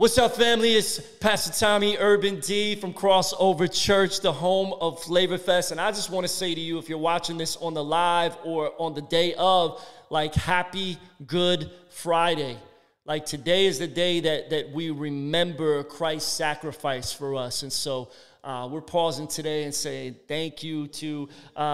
What's up, family? It's Pastor Tommy Urban D from Crossover Church, the home of Flavor Fest. And I just want to say to you, if you're watching this on the live or on the day of, like, happy Good Friday. Like, today is the day that we remember Christ's sacrifice for us. And so we're pausing today and saying thank you to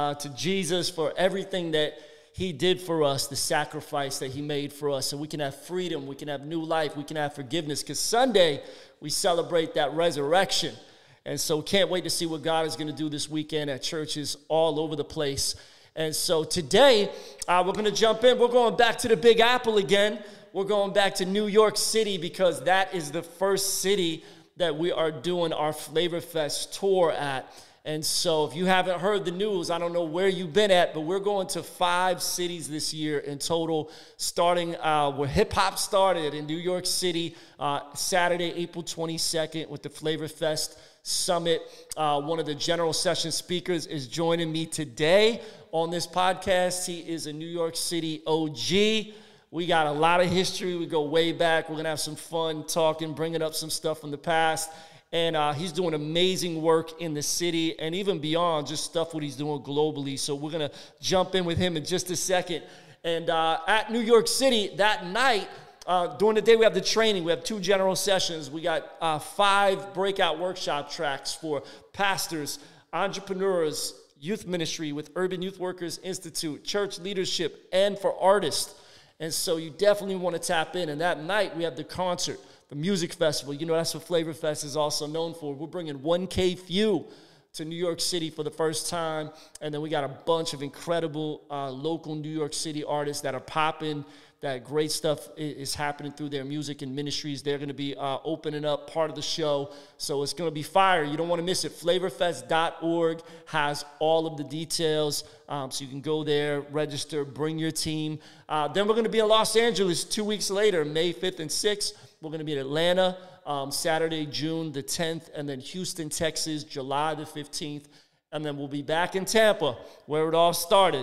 Jesus for everything that He did for us, the sacrifice that He made for us, so we can have freedom, we can have new life, we can have forgiveness, because Sunday we celebrate that resurrection. And so can't wait to see what God is going to do this weekend at churches all over the place. And so today we're going to jump in. We're going back to the Big Apple again. We're going back to New York City because that is the first city that we are doing our Flavor Fest tour at. And so if you haven't heard the news, I don't know where you've been at, but we're going to 5 cities this year in total, starting where hip-hop started in New York City, Saturday, April 22nd with the Flavor Fest Summit. One of the general session speakers is joining me today on this podcast. He is a New York City OG. We got a lot of history. We go way back. We're going to have some fun talking, bringing up some stuff from the past. And he's doing amazing work in the city and even beyond, just stuff what he's doing globally. So we're going to jump in with him in just a second. And at New York City that night, during the day, we have the training. We have 2 general sessions. We got 5 breakout workshop tracks for pastors, entrepreneurs, youth ministry with Urban Youth Workers Institute, church leadership, and for artists. And so you definitely want to tap in. And that night, we have the concert. The music festival, you know, that's what Flavor Fest is also known for. We're bringing 1K Few to New York City for the first time. And then we got a bunch of incredible local New York City artists that are popping. That great stuff is happening through their music and ministries. They're going to be opening up part of the show. So it's going to be fire. You don't want to miss it. Flavorfest.org has all of the details. So you can go there, register, bring your team. Then we're going to be in Los Angeles 2 weeks later, May 5th and 6th. We're going to be in Atlanta Saturday, June the 10th, and then Houston, Texas, July the 15th. And then we'll be back in Tampa, where it all started,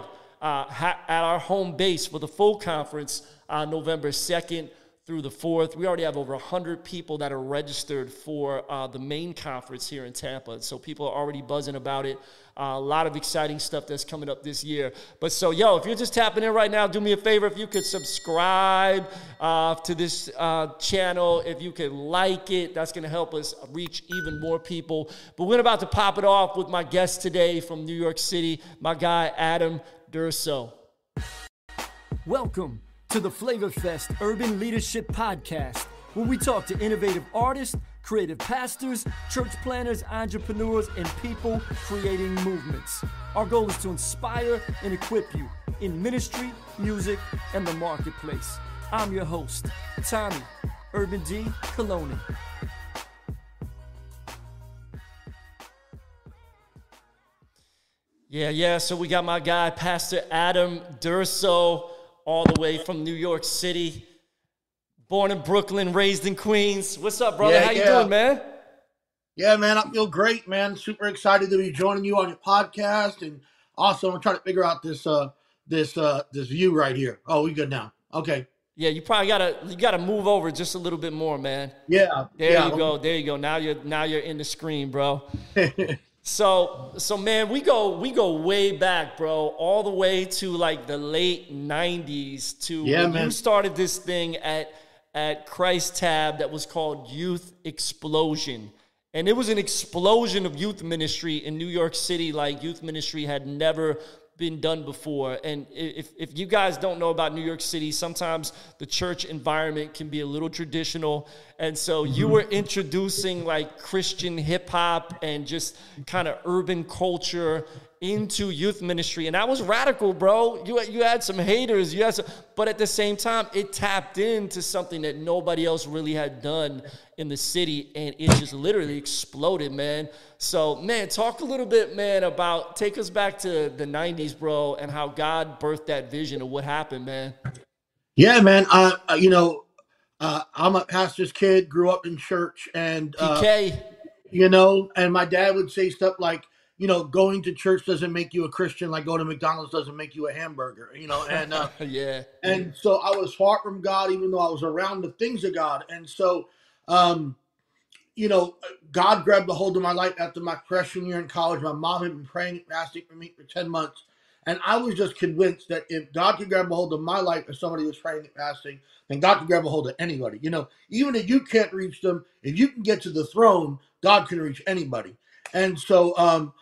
at our home base for the full conference November 2nd through the 4th. We already have over 100 people that are registered for the main conference here in Tampa. So people are already buzzing about it. A lot of exciting stuff that's coming up this year. But so, if you're just tapping in right now, do me a favor. If you could subscribe to this channel, if you could like it, that's going to help us reach even more people. But we're about to pop it off with my guest today from New York City, my guy, Adam Durso. Welcome to the Flavor Fest Urban Leadership Podcast, where we talk to innovative artists, creative pastors, church planners, entrepreneurs, and people creating movements. Our goal is to inspire and equip you in ministry, music, and the marketplace. I'm your host, Tommy Urban D. Coloni. Yeah. So we got my guy, Pastor Adam Durso, all the way from New York City. Born in Brooklyn, raised in Queens. What's up, brother? How you doing, man? Yeah, man, I feel great, man. Super excited to be joining you on your podcast, and also I'm trying to figure out this view right here. Oh, we good now? Okay. Yeah, you probably gotta move over just a little bit more, man. Yeah. There you go. Now you're in the screen, bro. So man, we go way back, bro, all the way to like the late 90s to when you started this thing at Christ Tab that was called Youth Explosion. And it was an explosion of youth ministry in New York City like youth ministry had never been done before. And if you guys don't know about New York City, sometimes the church environment can be a little traditional. And so you were introducing like Christian hip hop and just kind of urban culture into youth ministry. And that was radical, bro. You had some haters, but at the same time, it tapped into something that nobody else really had done in the city, and it just literally exploded, man. So, man, talk a little bit, man, take us back to the 90s, bro, and how God birthed that vision of what happened, man. Yeah, man. I'm a pastor's kid, grew up in church, and PK. And my dad would say stuff like, going to church doesn't make you a Christian, like going to McDonald's doesn't make you a hamburger, and yeah. And so I was far from God, even though I was around the things of God. And so Um, you know, God grabbed a hold of my life after my freshman year in college. My mom had been praying and fasting for me for 10 months. And I was just convinced that if God could grab a hold of my life as somebody was praying and fasting, then God can grab a hold of anybody. You know, even if you can't reach them, if you can get to the throne, God can reach anybody. And so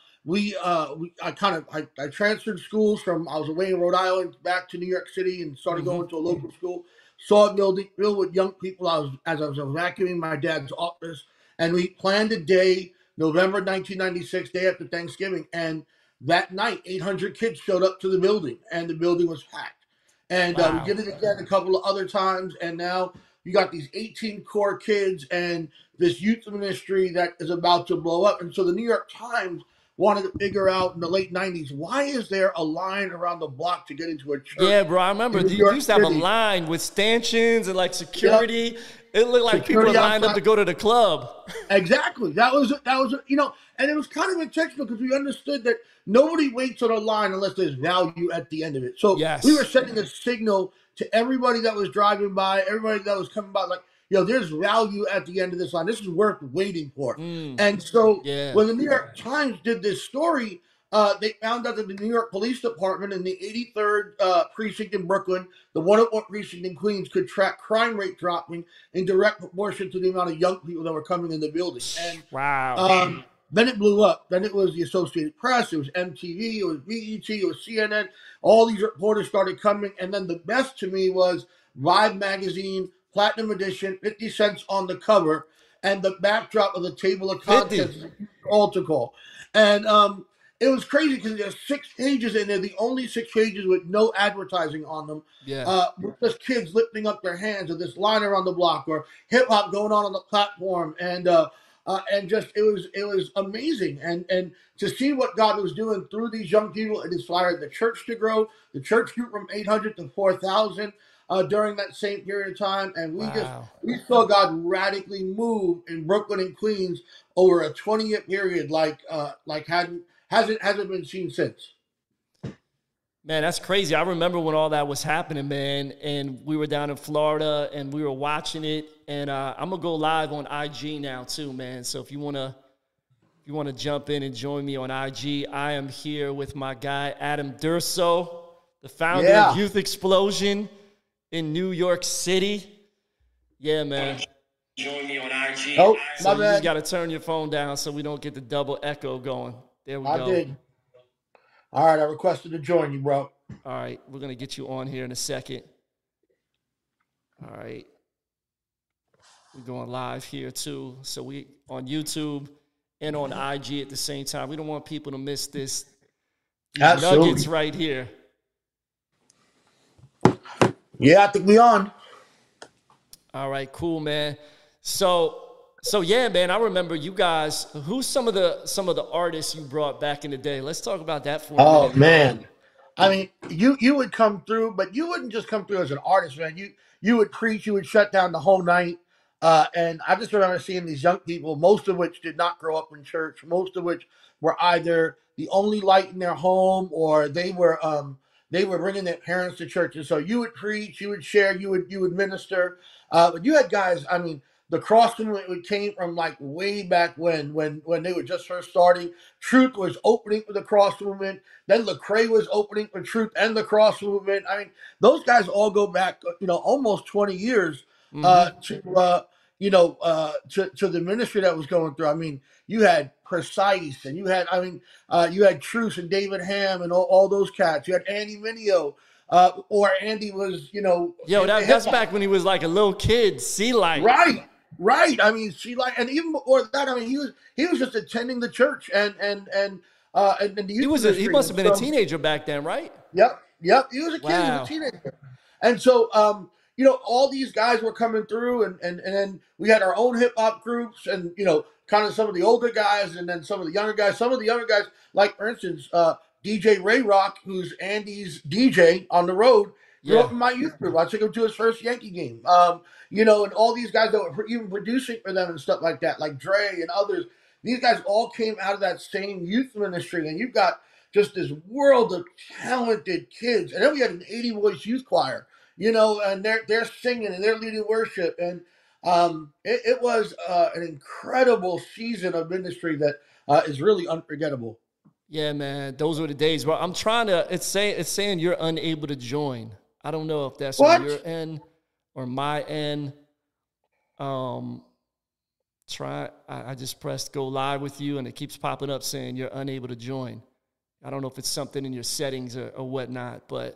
I transferred schools from, I was away in Rhode Island back to New York City and started Mm-hmm. going to a local school. Saw a building filled with young people. As I was evacuating my dad's office, and we planned a day, November 1996, day after Thanksgiving, and that night, 800 kids showed up to the building, and the building was packed. And we Wow. did it again a couple of other times, and now you got these 18 core kids and this youth ministry that is about to blow up. And so the New York Times wanted to figure out in the late 90s, why is there a line around the block to get into a church Yeah, bro. I remember in New you York used to have a City? line with stanchions and like Yep. security. It looked like people were Security lined up outside. to go to the club. Exactly. That was you know, and it was kind of intentional because we understood that nobody waits on a line unless there's value at the end of it. So we were Yes. sending a signal to everybody that was driving by, everybody that was coming by, like, there's value at the end of this line. This is worth waiting for. And so Yeah. when the New York Times did this story, they found out that the New York Police Department in the 83rd precinct in Brooklyn, the 101 precinct in Queens, could track crime rate dropping in direct proportion to the amount of young people that were coming in the building. And Wow. then it blew up. Then it was the Associated Press, it was MTV, it was BET, it was CNN. All these reporters started coming. And then the best to me was Vibe magazine, Platinum Edition, 50 cents on the cover, and the backdrop of the table of 50. contents is a huge altar call. And it was crazy because there's 6 pages in there, the only 6 pages with no advertising on them. Yeah. With just kids lifting up their hands, or this line around the block, or hip hop going on the platform, and just it was amazing, and to see what God was doing through these young people. It inspired the church to grow. The church grew from 800 to 4,000 during that same period of time, and Wow. we saw God radically move in Brooklyn and Queens over a 20-year period, like hasn't been seen since. Man, that's crazy. I remember when all that was happening, man, and we were down in Florida and we were watching it. And I'm gonna go live on IG now too, man. So if you wanna jump in and join me on IG, I am here with my guy Adam Durso, the founder of Youth Explosion in New York City. Yeah, man. Join me on IG. Oh, so my you bad. just gotta turn your phone down so we don't get the double echo going. There we go. I did. All right, I requested to join you, bro. All right, we're going to get you on here in a second. All right. We're going live here too. So we on YouTube and on IG at the same time. We don't want people to miss these nuggets right here. Yeah, I think we on. All right, cool, man. So yeah, man, I remember you guys. Who's some of the artists you brought back in the day? Let's talk about that for a minute. Oh man. I mean, you would come through, but you wouldn't just come through as an artist, man. You would preach, you would shut down the whole night. And I just remember seeing these young people, most of which did not grow up in church, most of which were either the only light in their home, or they were bringing their parents to church. And so you would preach, you would share, you would minister. But you had guys. I mean, the cross movement came from like way back when they were just first starting. Truth was opening for the cross movement. Then Lecrae was opening for Truth and the cross movement. I mean, those guys all go back, almost 20 years to the ministry that was going through. I mean, you had Precise, and you had Truth and David Ham and all those cats. You had Andy Mineo. Or Andy was, that's back when he was like a little kid, C-Light. Right. I mean, C-Light, and even before that, I mean, he was just attending the church and the youth he must have been a teenager back then, right? Yep. He was a kid. He was a teenager. And so, all these guys were coming through, and then we had our own hip hop groups, and kind of some of the older guys, and then some of the younger guys. Some of the younger guys, like for instance, DJ Ray Rock, who's Andy's DJ on the road, grew up in my youth group. I took him to his first Yankee game. And all these guys that were even producing for them and stuff like that, like Dre and others. These guys all came out of that same youth ministry, and you've got just this world of talented kids. And then we had an 80 voice youth choir, and they're singing and they're leading worship. And It was an incredible season of ministry that is really unforgettable. Yeah, man, those were the days. Bro, I'm trying to. It's saying you're unable to join. I don't know if that's on your What? end or my end. Um, I just pressed go live with you, and it keeps popping up saying you're unable to join. I don't know if it's something in your settings or whatnot, but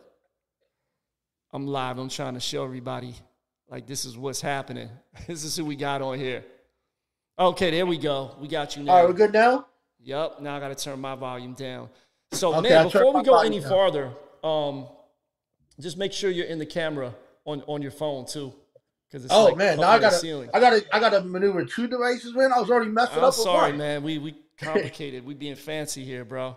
I'm live. I'm trying to show everybody like this is what's happening. This is who we got on here. Okay, there we go. We got you All right, now. we're good now. Yep. Now I got to turn my volume down. So, Okay, man, I turned before we my go volume any down. farther, just make sure you're in the camera on your phone too, because it's Oh like man, now up near the ceiling. I gotta maneuver two devices, man. I was already messing I'm up with sorry, one. man. We complicated. We being fancy here, bro.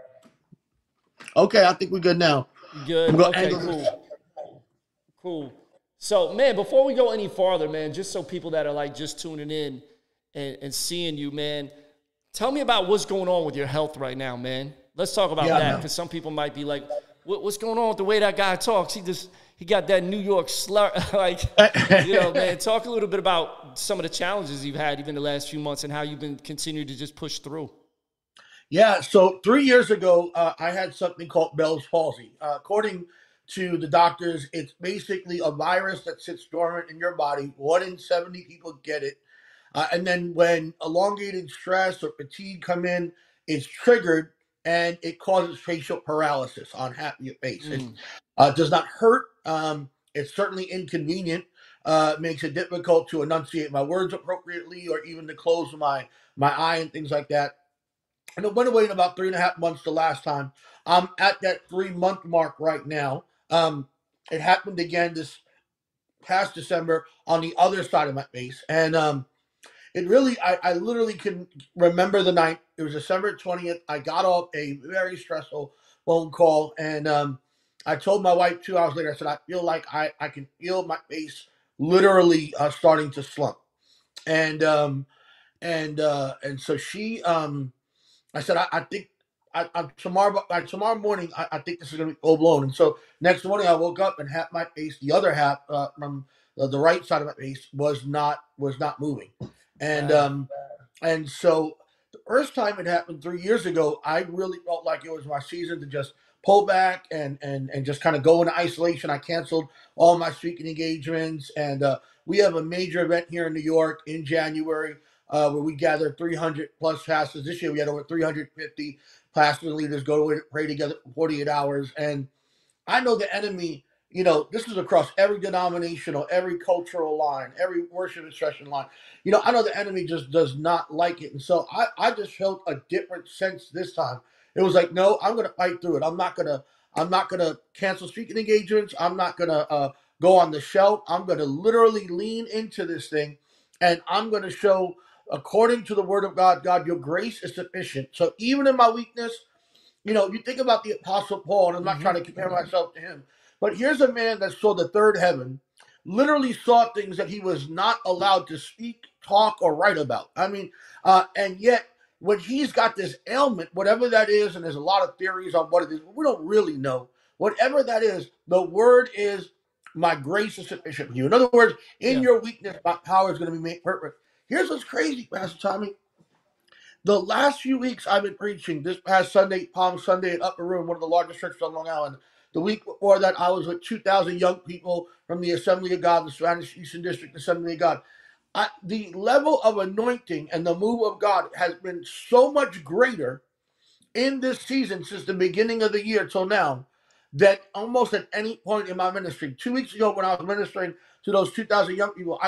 Okay, I think we're good now. You I'm good? gonna Okay, angle this. cool. So, man, before we go any farther, man, just so people that are like just tuning in and seeing you, man, tell me about what's going on with your health right now, man. Let's talk about Yeah, that, man. because some people might be like, what's going on with the way that guy talks? He got that New York slur. Like, man, talk a little bit about some of the challenges you've had even the last few months and how you've been continuing to just push through. Yeah, so 3 years ago, I had something called Bell's palsy. According to the doctors, it's basically a virus that sits dormant in your body. 1 in 70 people get it. And then when elongated stress or fatigue come in, it's triggered and it causes facial paralysis on half your face. It does not hurt. It's certainly inconvenient. Makes it difficult to enunciate my words appropriately or even to close my eye and things like that. And it went away in about 3.5 months the last time. I'm at that 3 month mark right now. It happened again this past December on the other side of my face. And it really, I literally can remember the night. It was December 20th. I got off a very stressful phone call. And I told my wife 2 hours later, I said, I feel like I can feel my face literally starting to slump. And and so I said, I think tomorrow morning, I think this is going to be full blown. And so next morning, I woke up and half my face, the other half from the right side of my face, was not moving. And Wow. and so the first time it happened 3 years ago, I really felt like it was my season to just pull back and just kind of go into isolation. I canceled all my speaking engagements, and we have a major event here in New York in January where we gather 300 plus pastors. This year we had over 350 pastors and leaders go to pray together for 48 hours. And I know the enemy, this is across every denominational, every cultural line, every worship expression line. I know the enemy just does not like it. And so I just felt a different sense this time. It was like, no, I'm gonna fight through it. I'm not gonna cancel speaking engagements. I'm not gonna go on the shelf. I'm gonna literally lean into this thing and I'm gonna show according to the word of God, God, your grace is sufficient. So even in my weakness, you think about the Apostle Paul, and I'm not trying to compare myself to him, but here's a man that saw the third heaven, literally saw things that he was not allowed to speak, talk, or write about. I mean, and yet when he's got this ailment, whatever that is, and there's a lot of theories on what it is, but we don't really know. Whatever that is, the word is, my grace is sufficient for you. In other words, in Yeah. your weakness, my power is going to be made perfect. Here's what's crazy, Pastor Tommy. The last few weeks I've been preaching, this past Sunday, Palm Sunday at Upper Room, one of the largest churches on Long Island. The week before that, I was with 2,000 young people from the Assembly of God, the Spanish Eastern District Assembly of God. The level of anointing and the move of God has been so much greater in this season since the beginning of the year till now that almost at any point in my ministry, 2 weeks ago when I was ministering to those 2,000 young people,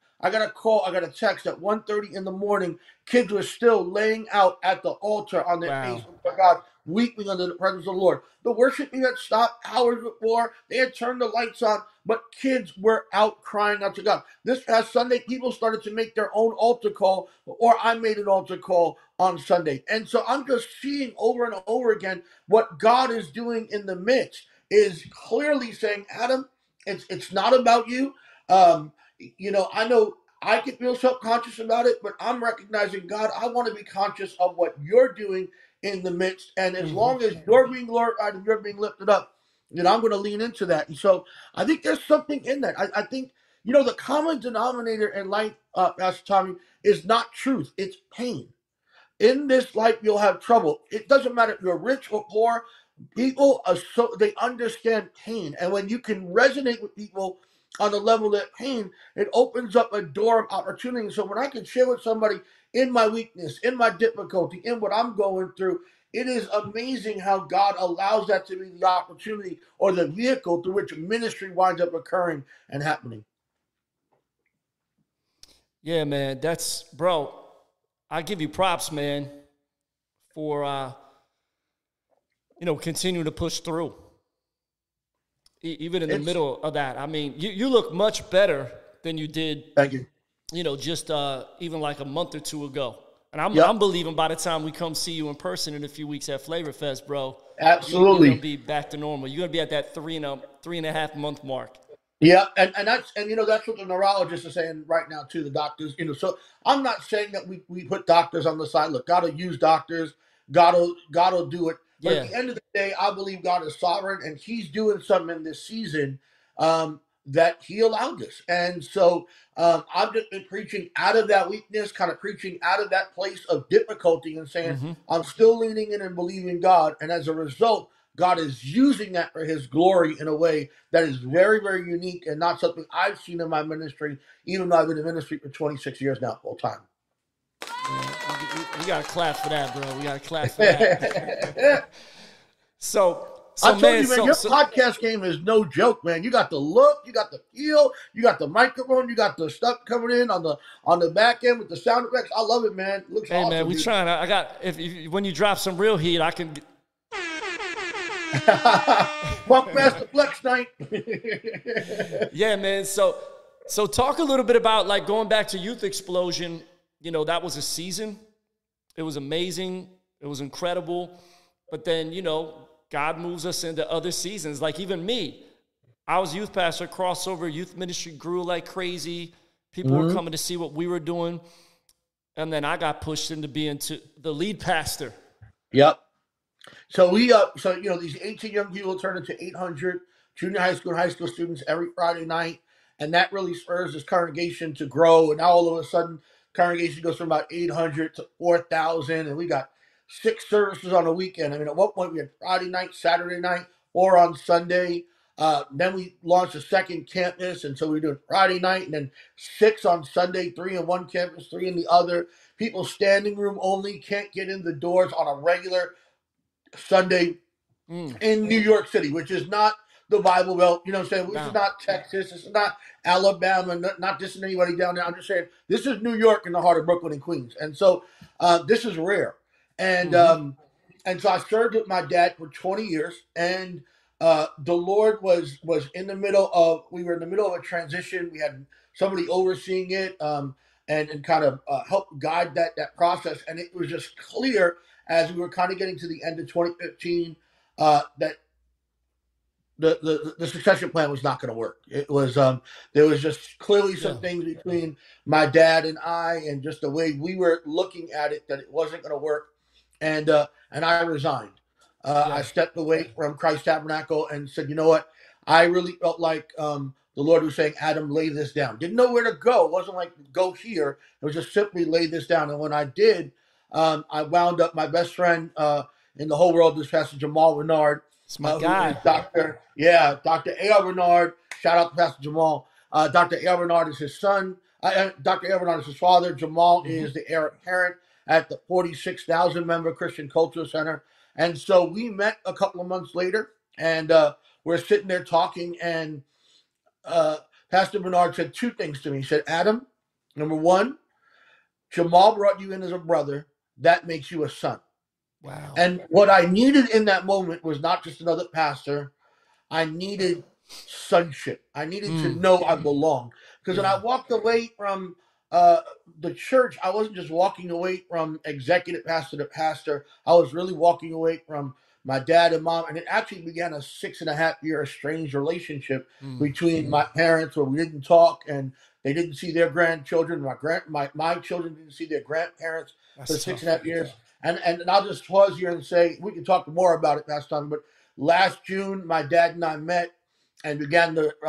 I got a text at 1:30 in the morning. Kids were still laying out at the altar on their face Wow. before God, weeping under the presence of the Lord. The worship had stopped hours before. They had turned the lights on, but kids were out crying out to God. This past Sunday, people started to make their own altar call, or I made an altar call on Sunday. And so I'm just seeing over and over again what God is doing in the midst is clearly saying, Adam, it's not about you. I know I can feel self-conscious about it, but I'm recognizing, God, I want to be conscious of what you're doing in the midst. And as long as you're being glorified and you're being lifted up, then I'm going to lean into that. And so I think there's something in that. I think the common denominator in life, Pastor Tommy, is not truth. It's pain. In this life, you'll have trouble. It doesn't matter if you're rich or poor. People are they understand pain. And when you can resonate with people on the level of pain, it opens up a door of opportunity. So when I can share with somebody in my weakness, in my difficulty, in what I'm going through, it is amazing how God allows that to be the opportunity or the vehicle through which ministry winds up occurring and happening. Yeah, man, bro, I give you props, man, for, continue to push through. Even in the middle of that. I mean, you look much better than you did. Thank you. Just even like a month or two ago. And I'm believing by the time we come see you in person in a few weeks at Flavor Fest, bro. Absolutely. You're gonna be back to normal. You're gonna be at that 3.5 month mark. Yeah, and that's what the neurologists are saying right now too. The doctors, so I'm not saying that we put doctors on the side. Look, God will use doctors. God will do it. But at the end of the day, I believe God is sovereign, and He's doing something in this season that He allowed us. And so I've just been preaching out of that weakness, kind of preaching out of that place of difficulty, and saying I'm still leaning in and believing God. And as a result, God is using that for His glory in a way that is very, very unique and not something I've seen in my ministry, even though I've been in ministry for 26 years now, full time. We got to clap for that, bro. We got to clap for that. So I told you, man, your podcast game is no joke, man. You got the look, you got the feel, you got the microphone, you got the stuff coming in on the back end with the sound effects. I love it, man. It looks awesome. Man, we trying. I got if when you drop some real heat, I can. Funkmaster Flex night. Yeah, man. So talk a little bit about like going back to Youth Explosion. That was a season. It was amazing. It was incredible. But then, God moves us into other seasons. Like even me, I was youth pastor, crossover, youth ministry grew like crazy. People were coming to see what we were doing. And then I got pushed into being the lead pastor. Yep. So these 18 young people turn into 800 junior high school and high school students every Friday night. And that really spurs this congregation to grow. And now all of a sudden, congregation goes from about 800 to 4,000. And we got 6 services on a weekend. I mean, at one point we had Friday night, Saturday night, or on Sunday. Then we launched a second campus. And so we were doing Friday night and then 6 on Sunday, 3 in one campus, 3 in the other. People standing room only, can't get in the doors on a regular Sunday in New York City, which is not the Bible Belt. You know what I'm saying? This is not Texas. This is not Alabama. Not dissing anybody down there. I'm just saying this is New York in the heart of Brooklyn and Queens. And so this is rare. And so I served with my dad for 20 years. And the Lord was in the middle of, we were in the middle of a transition. We had somebody overseeing it and kind of help guide that process. And it was just clear as we were kind of getting to the end of 2015 that the succession plan was not going to work. It was there was just clearly some things between my dad and I, and just the way we were looking at it, that it wasn't going to work, and I resigned. I stepped away from Christ Tabernacle and said, you know what? I really felt like the Lord was saying, Adam, lay this down. Didn't know where to go. It wasn't like go here. It was just simply lay this down. And when I did, I wound up, my best friend in the whole world is Pastor Jamal Renard. It's my guy. Dr. A.R. Renard. Shout out to Pastor Jamal. Dr. A.R. Renard is his son. Dr. A.R. Renard is his father. Jamal is the heir apparent at the 46,000 member Christian Cultural Center. And so we met a couple of months later, and we're sitting there talking, and Pastor Bernard said 2 things to me. He said, Adam, number 1, Jamal brought you in as a brother. That makes you a son. Wow. And what I needed in that moment was not just another pastor. I needed sonship. I needed to know I belong. Because when I walked away from the church, I wasn't just walking away from executive pastor to pastor. I was really walking away from my dad and mom. And it actually began a 6.5-year estranged relationship between my parents, where we didn't talk, and they didn't see their grandchildren. My children didn't see their grandparents for 6.5 years. And I'll just pause here and say, we can talk more about it, Pastor Tommy, but last June, my dad and I met and began the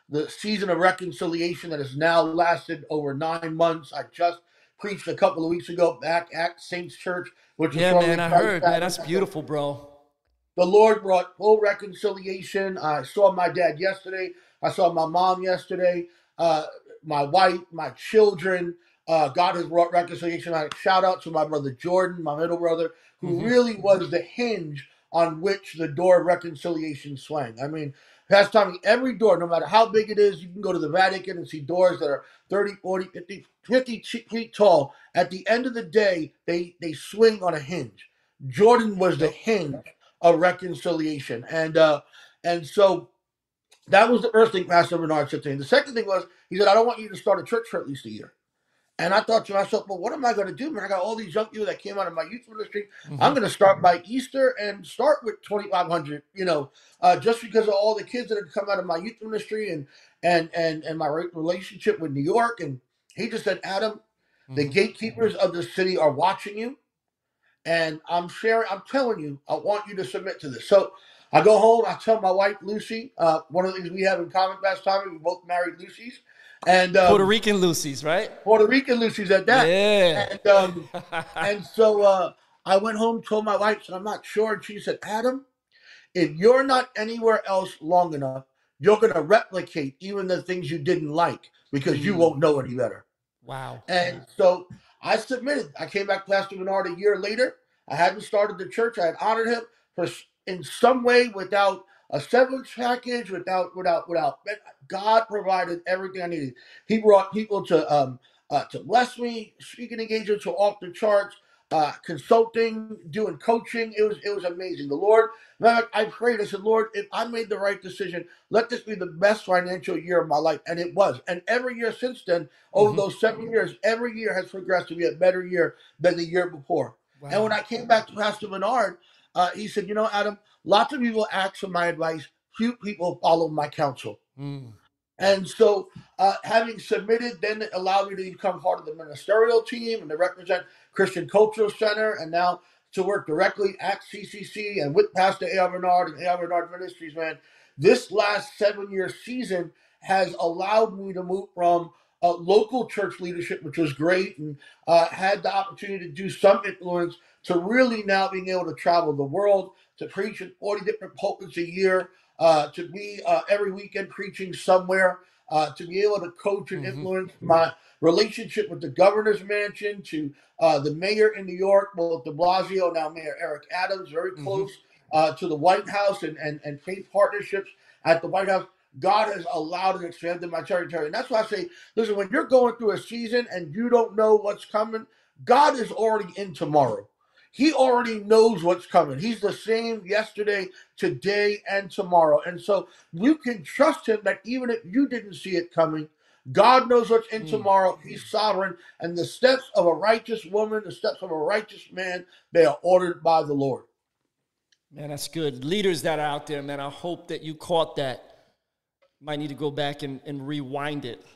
the season of reconciliation that has now lasted over 9 months. I just preached a couple of weeks ago back at Saints Church, which is Yeah, formerly man, I Christ heard, man. Baptist. That's beautiful, bro. The Lord brought full reconciliation. I saw my dad yesterday. I saw my mom yesterday. Uh, my wife, my children. God has brought reconciliation. I shout out to my brother Jordan, my middle brother, who really was the hinge on which the door of reconciliation swung. I mean, Pastor Tommy, every door, no matter how big it is, you can go to the Vatican and see doors that are 30, 40, 50 feet tall. At the end of the day, they swing on a hinge. Jordan was the hinge of reconciliation. And so that was the first thing Pastor Bernard said to me. The second thing was, he said, I don't want you to start a church for at least a year. And I thought to myself, well, what am I going to do, man? I got all these young people that came out of my youth ministry. I'm going to start by Easter and start with 2,500, just because of all the kids that had come out of my youth ministry and my relationship with New York. And he just said, Adam, the gatekeepers of the city are watching you. And I'm telling you, I want you to submit to this. So I go home, I tell my wife, Lucy, one of the things we have in common, Pastor Tommy, we both married Lucy's. And Puerto Rican Lucy's, right? Puerto Rican Lucy's at that. Yeah. And so I went home, told my wife, said, I'm not sure. And she said, Adam, if you're not anywhere else long enough, you're going to replicate even the things you didn't like because you won't know any better. Wow. And so I submitted. I came back to Pastor Bernard a year later. I hadn't started the church. I had honored him in some way without a severance package, without. God provided everything I needed. He brought people to bless me, speaking engagements were off the charts, consulting, doing coaching. It was amazing. The Lord, I prayed. I said, Lord, if I made the right decision, let this be the best financial year of my life. And it was. And every year since then, over those 7 years, every year has progressed to be a better year than the year before. Wow. And when I came back to Pastor Bernard, he said, Adam, lots of people ask for my advice. Few people follow my counsel. And so having submitted, then it allowed me to become part of the ministerial team and to represent Christian Cultural Center, and now to work directly at CCC and with Pastor A.R. Bernard and A.R. Bernard Ministries, man. This last 7-year season has allowed me to move from local church leadership, which was great, and had the opportunity to do some influence, to really now being able to travel the world, to preach in 40 different pulpits a year, to be every weekend preaching somewhere, to be able to coach and influence my relationship with the governor's mansion, to the mayor in New York, both de Blasio, now Mayor Eric Adams, very close, to the White House and faith partnerships at the White House. God has allowed and expanded my territory. And that's why I say, listen, when you're going through a season and you don't know what's coming, God is already in tomorrow. He already knows what's coming. He's the same yesterday, today, and tomorrow. And so you can trust him that even if you didn't see it coming, God knows what's in tomorrow. He's sovereign. And the steps of a righteous woman, the steps of a righteous man, they are ordered by the Lord. Man, that's good. Leaders that are out there, man, I hope that you caught that. Might need to go back and rewind it.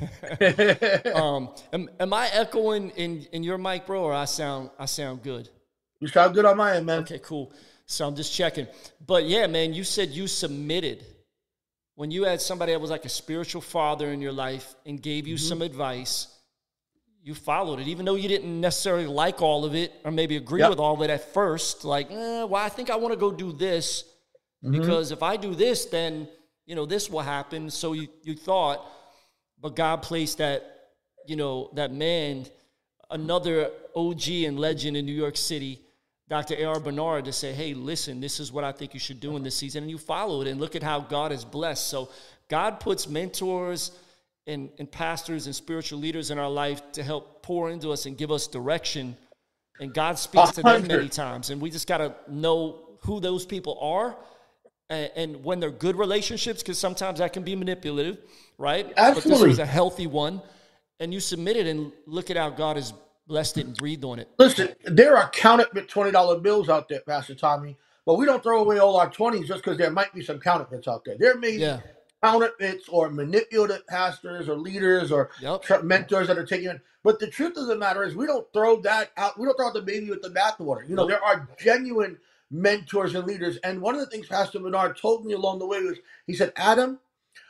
Am I echoing in your mic, bro, or I sound good? You sound good on my end, man. Okay, cool. So I'm just checking. But yeah, man, you said you submitted. When you had somebody that was like a spiritual father in your life and gave you some advice, you followed it, even though you didn't necessarily like all of it or maybe agree with all of it at first. Like, well, I think I want to go do this because if I do this, then, this will happen. So you thought, but God placed that, that man, another OG and legend in New York City, Dr. A.R. Bernard, to say, hey, listen, this is what I think you should do in this season. And you follow it, and look at how God has blessed. So God puts mentors and pastors and spiritual leaders in our life to help pour into us and give us direction. And God speaks to them many times. And we just got to know who those people are and when they're good relationships, because sometimes that can be manipulative, right? Absolutely. But this was a healthy one. And you submit it, and look at how God has blessed it and breathed on it. Listen, there are counterfeit $20 bills out there, Pastor Tommy, but we don't throw away all our 20s just because there might be some counterfeits out there. There may be counterfeits or manipulative pastors or leaders or mentors that are taking it. But the truth of the matter is we don't throw that out. We don't throw out the baby with the bathwater. There are genuine mentors and leaders. And one of the things Pastor Bernard told me along the way was, he said, Adam,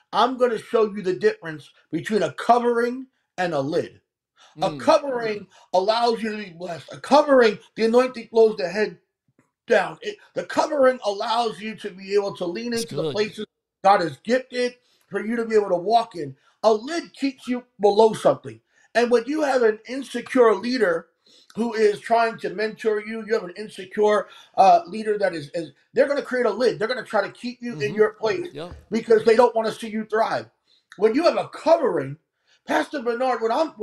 I'm going to show you the difference between a covering and a lid. A covering allows you to be blessed. A covering, the anointing flows the head down. The covering allows you to be able to lean That's into the good. places God has gifted for you to be able to walk in. A lid keeps you below something. And when you have an insecure leader who is trying to mentor you, you have an insecure leader that is they're going to create a lid. They're going to try to keep you in your place Yep. because they don't want to see you thrive. When you have a covering, Pastor Bernard,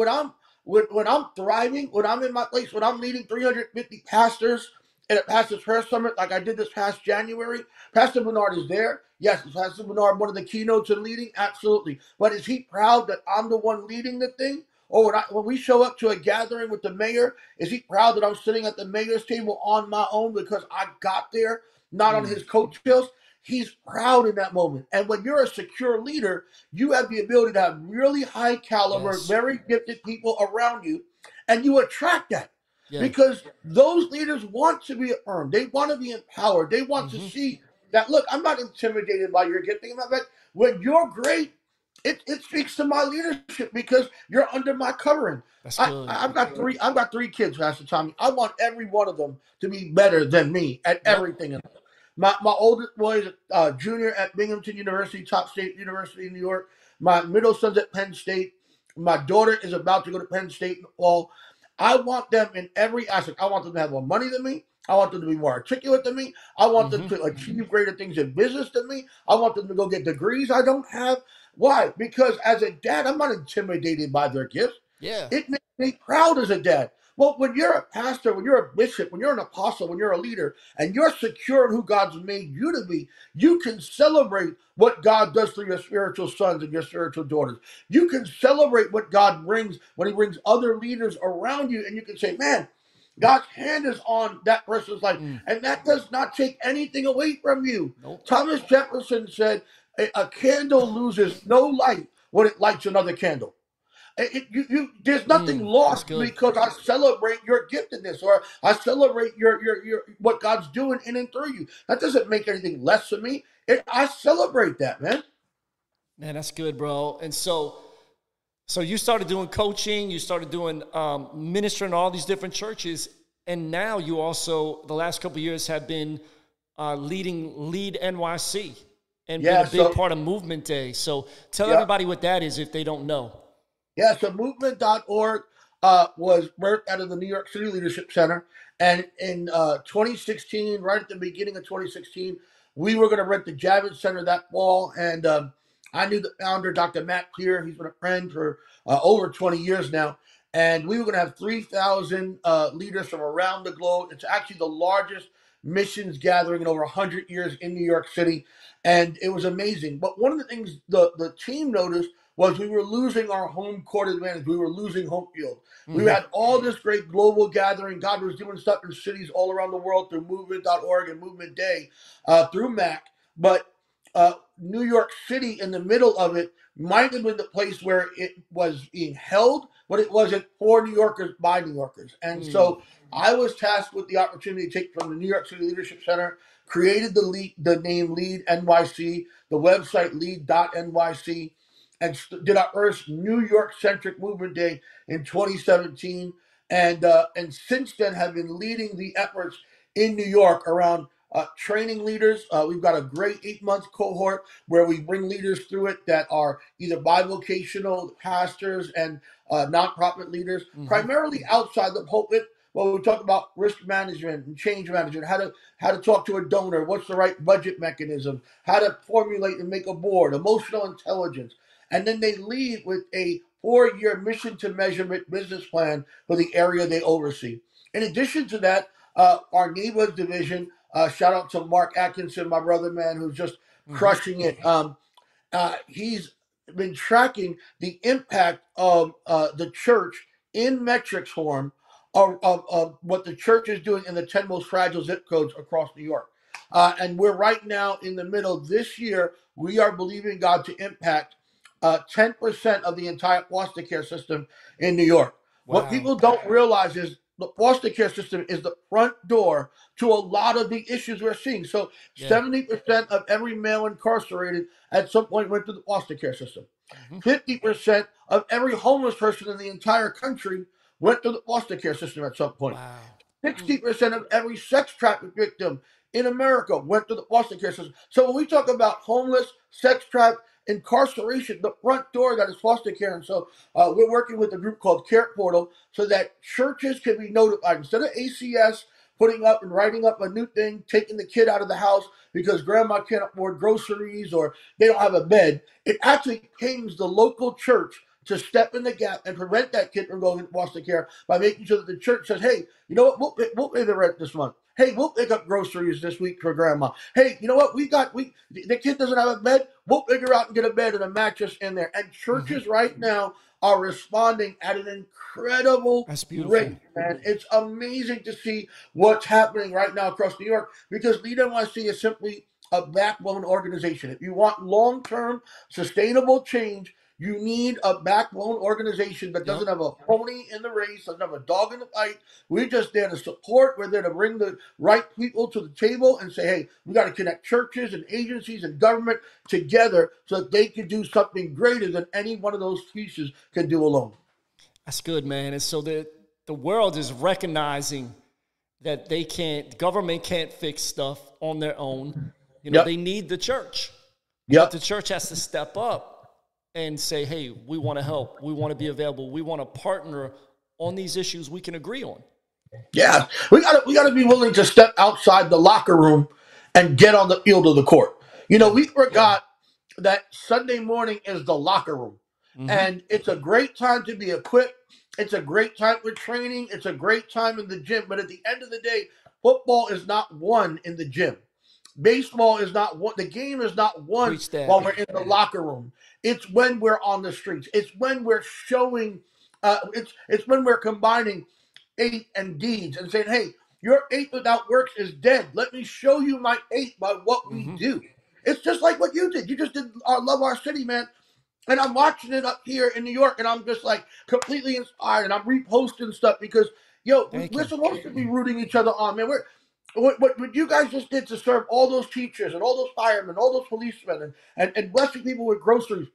when I'm thriving, when I'm in my place, when I'm leading 350 pastors at a pastor's prayer summit like I did this past January, Pastor Bernard is there. Yes, is Pastor Bernard one of the keynotes in leading? Absolutely. But is he proud that I'm the one leading the thing? Or when we show up to a gathering with the mayor, is he proud that I'm sitting at the mayor's table on my own because I got there, not on his coattails? He's proud in that moment. And when you're a secure leader, you have the ability to have really high caliber, very gifted people around you, and you attract that. Yeah. Because those leaders want to be affirmed. They want to be empowered. They want to see that, look, I'm not intimidated by your gifting. In fact, when you're great, it speaks to my leadership because you're under my covering. That's good. I've got three kids, Pastor Tommy. I want every one of them to be better than me at everything. My oldest boy is a junior at Binghamton University, top state university in New York. My middle son's at Penn State. My daughter is about to go to Penn State in the fall. I want them in every aspect. I want them to have more money than me. I want them to be more articulate than me. I want them to achieve greater things in business than me. I want them to go get degrees I don't have. Why? Because as a dad, I'm not intimidated by their gifts. Yeah. It makes me proud as a dad. Well, when you're a pastor, when you're a bishop, when you're an apostle, when you're a leader, and you're secure in who God's made you to be, you can celebrate what God does through your spiritual sons and your spiritual daughters. You can celebrate what God brings when he brings other leaders around you, and you can say, man, God's hand is on that person's life. And that does not take anything away from you. Nope. Thomas Jefferson said, a candle loses no light when it lights another candle. There's nothing lost because I celebrate your giftedness or I celebrate your what God's doing in and through you. That doesn't make anything less of me. I celebrate that, man. Man, that's good, bro. And so you started doing coaching, you started doing ministering in all these different churches, and now you also, the last couple of years, have been leading Lead NYC and been a big part of Movement Day. So tell everybody what that is if they don't know. Yeah, so movement.org was birthed out of the New York City Leadership Center. And in 2016, right at the beginning of 2016, we were going to rent the Javits Center that fall. And I knew the founder, Dr. Matt Clear. He's been a friend for over 20 years now. And we were going to have 3,000 leaders from around the globe. It's actually the largest missions gathering in over 100 years in New York City. And it was amazing. But one of the things the team noticed was we were losing our home court advantage. We were losing home field. We had all this great global gathering. God was doing stuff in cities all around the world through movement.org and Movement Day through MAC. But New York City in the middle of it might have been the place where it was being held, but it wasn't for New Yorkers by New Yorkers. And so I was tasked with the opportunity to take from the New York City Leadership Center, created the name Lead NYC, the website lead.nyc, and did our first New York-centric Movement Day in 2017. And since then have been leading the efforts in New York around training leaders. We've got a great 8-month cohort where we bring leaders through it that are either bivocational pastors and nonprofit leaders, primarily outside the pulpit. Well, we talk about risk management and change management, how to talk to a donor, what's the right budget mechanism, how to formulate and make a board, emotional intelligence. And then they lead with a 4-year mission to measurement business plan for the area they oversee. In addition to that, our neighborhood division, shout out to Mark Atkinson, my brother, man, who's just crushing it. He's been tracking the impact of the church in metrics form of what the church is doing in the 10 most fragile zip codes across New York. And we're right now in the middle of this year. We are believing God to impact 10% of the entire foster care system in New York. Wow. What people don't realize is the foster care system is the front door to a lot of the issues we're seeing. So Yeah. 70% of every male incarcerated at some point went through the foster care system. 50% of every homeless person in the entire country went through the foster care system at some point. Wow. 60% of every sex trafficking victim in America went through the foster care system. So when we talk about homeless, sex trafficking, incarceration, the front door that is foster care. And so we're working with a group called Care Portal so that churches can be notified. Instead of ACS putting up and writing up a new thing, taking the kid out of the house because grandma can't afford groceries or they don't have a bed, it actually pains the local church to step in the gap and prevent that kid from going into foster care by making sure that the church says, hey, you know what, we'll pay the rent this month. Hey, we'll pick up groceries this week for grandma. Hey, you know what, the kid doesn't have a bed, we'll figure out and get a bed and a mattress in there. And churches right now are responding at an incredible rate, man. It's amazing to see what's happening right now across New York because Lead NYC is simply a backbone organization. If you want long-term sustainable change, you need a backbone organization that doesn't have a pony in the race, doesn't have a dog in the fight. We're just there to support. We're there to bring the right people to the table and say, hey, we got to connect churches and agencies and government together so that they can do something greater than any one of those pieces can do alone. That's good, man. And so the world is recognizing that government can't fix stuff on their own. You know, they need the church. But the church has to step up and say, hey, we want to help. We want to be available. We want to partner on these issues we can agree on. Yeah, we got to be willing to step outside the locker room and get on the field of the court. You know, we forgot that Sunday morning is the locker room. And it's a great time to be equipped. It's a great time for training. It's a great time in the gym. But at the end of the day, football is not won in the gym. Baseball is not won. The game is not won while we're in the locker room. It's when we're on the streets. It's when we're showing. It's when we're combining faith and deeds and saying, "Hey, your faith without works is dead. Let me show you my faith by what we do." It's just like what you did. You just did Love Our City, man. And I'm watching it up here in New York, and I'm just like completely inspired, and I'm reposting stuff because, we're supposed to be rooting each other on, man. What you guys just did to serve all those teachers and all those firemen, all those policemen, and blessing people with groceries,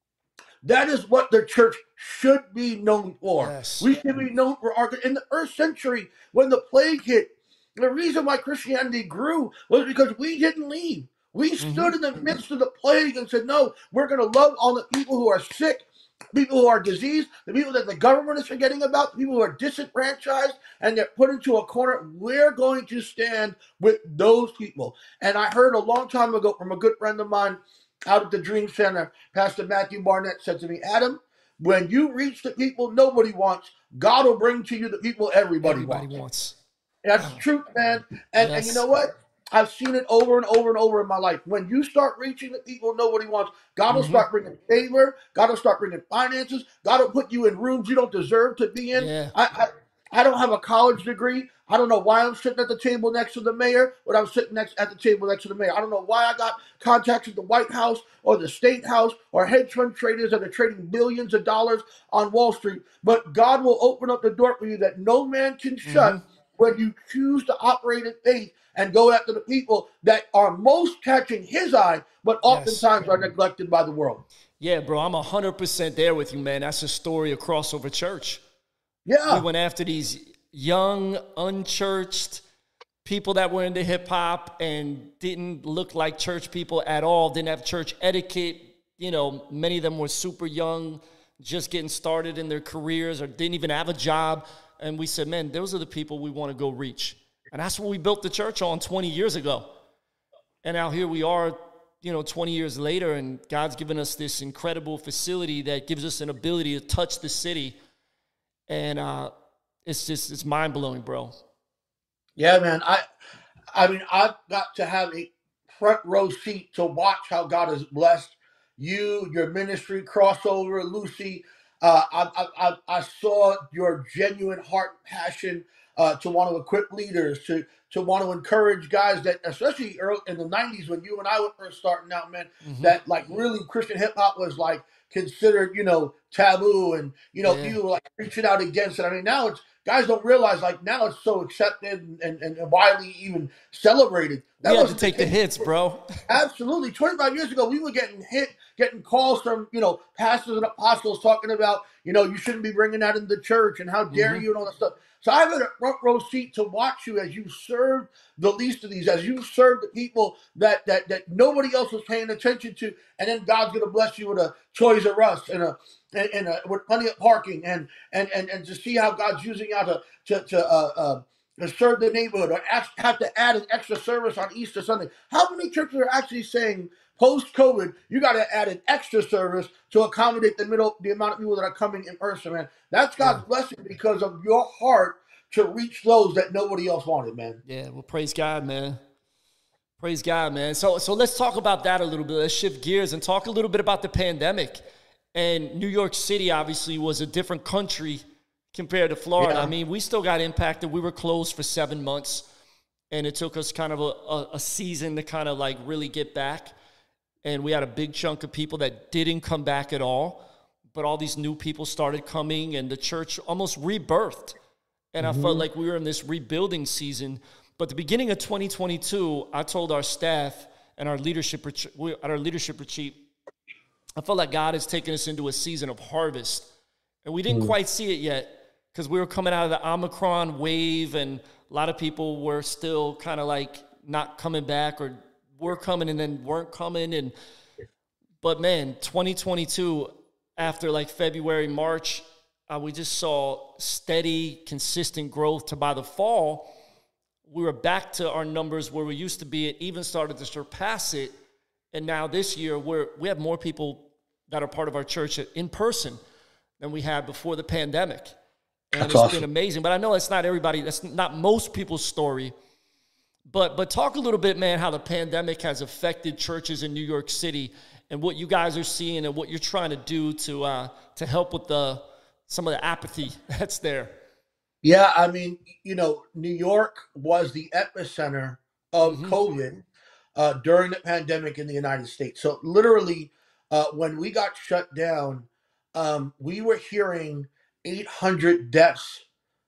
that is what the church should be known for. Yes. We should be known for in the first century, when the plague hit, the reason why Christianity grew was because we didn't leave. We stood in the midst of the plague and said, no, we're going to love all the people who are sick, people who are diseased, the people that the government is forgetting about, the people who are disenfranchised, and they're put into a corner. We're going to stand with those people. And I heard a long time ago from a good friend of mine out at the Dream Center, Pastor Matthew Barnett said to me, Adam, when you reach the people nobody wants, God will bring to you the people everybody wants. That's the truth, man. And you know what? I've seen it over and over and over in my life. When you start reaching the people nobody wants, God will start bringing favor. God will start bringing finances. God will put you in rooms you don't deserve to be in. Yeah. I don't have a college degree. I don't know why I'm sitting at the table next to the mayor, but I'm sitting at the table next to the mayor. I don't know why I got contacts at the White House or the State House or hedge fund traders that are trading billions of dollars on Wall Street. But God will open up the door for you that no man can shut when you choose to operate in faith and go after the people that are most catching his eye, but oftentimes are neglected by the world. Yeah, bro, I'm 100% there with you, man. That's a story of Crossover Church. Yeah. We went after these young, unchurched people that were into hip hop and didn't look like church people at all, didn't have church etiquette. You know, many of them were super young, just getting started in their careers or didn't even have a job. And we said, man, those are the people we want to go reach. And that's what we built the church on 20 years ago. And now here we are, 20 years later, and God's given us this incredible facility that gives us an ability to touch the city. And it's mind-blowing, bro. Yeah, man. I mean, I've got to have a front row seat to watch how God has blessed you, your ministry, Crossover, Lucy. I saw your genuine heart and passion to want to equip leaders, to want to encourage guys that, especially early in the 90s when you and I were first starting out, man, that like really Christian hip hop was like considered, taboo, and Yeah. people were like reaching out against it. I mean, now it's guys don't realize like now it's so accepted and widely even celebrated. We That had to wasn't the take the case. hits, bro. Absolutely. 25 years ago, we were getting calls from, pastors and apostles talking about, you shouldn't be bringing that into the church and how dare you and all that stuff. So I had a front row seat to watch you as you served the least of these, as you served the people that nobody else was paying attention to. And then God's going to bless you with a Toys R Us and with plenty of parking and to see how God's using you to serve the neighborhood or have to add an extra service on Easter Sunday. How many churches are actually saying post-COVID, you got to add an extra service to accommodate the amount of people that are coming in person, man? That's God's blessing because of your heart to reach those that nobody else wanted, man. Yeah, well, praise God, man. Praise God, man. So let's talk about that a little bit. Let's shift gears and talk a little bit about the pandemic. And New York City obviously was a different country compared to Florida. Yeah. I mean, we still got impacted. We were closed for 7 months, and it took us kind of a season to kind of like really get back. And we had a big chunk of people that didn't come back at all, but all these new people started coming, and the church almost rebirthed. And I felt like we were in this rebuilding season. But the beginning of 2022, I told our staff and our leadership at our leadership retreat, I felt like God has taken us into a season of harvest. And we didn't quite see it yet because we were coming out of the Omicron wave, and a lot of people were still kind of like not coming back, or were coming and then weren't coming. But man, 2022, after like February, March, we just saw steady, consistent growth to by the fall, we were back to our numbers where we used to be. It even started to surpass it. And now this year, we have more people that are part of our church in person than we had before the pandemic. And That's it's awesome. been amazing. But I know that's not most people's story. But talk a little bit, man, how the pandemic has affected churches in New York City and what you guys are seeing and what you're trying to do to help with some of the apathy that's there. Yeah, I mean, New York was the epicenter of COVID during the pandemic in the United States. So literally, when we got shut down, we were hearing 800 deaths,